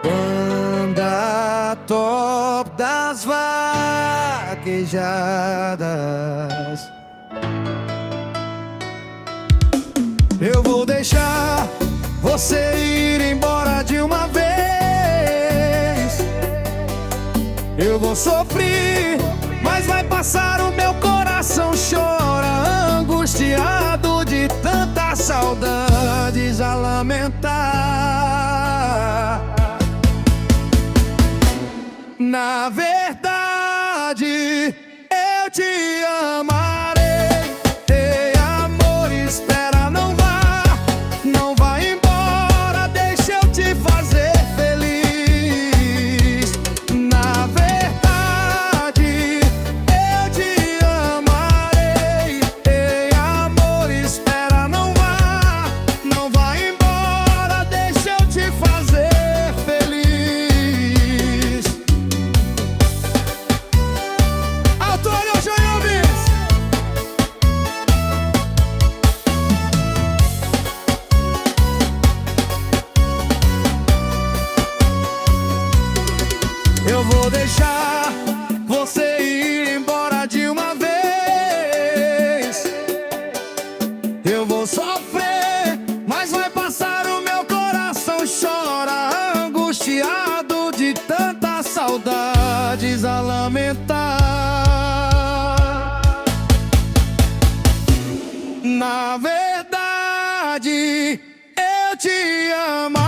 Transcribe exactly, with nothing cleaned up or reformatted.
Banda top das vaquejadas. Eu vou deixar você ir embora de uma vez. Eu vou sofrer, mas vai passar. O meu coração chora, angustiado de tantas saudades a lamentar. Na verdade, eu te amarei. Ei, amor, espera, não vá, não vá embora, deixa eu te fazer feliz. Na verdade, eu te amarei. Ei, amor, espera, não vá, não vá embora, deixa eu te fazer feliz. Antônio Joiobis. Eu vou deixar você ir embora de uma vez. Eu vou sofrer, mas vai passar. O meu coração chora, angustiado de tantas saudades a lamentar. Na verdade, eu te amo.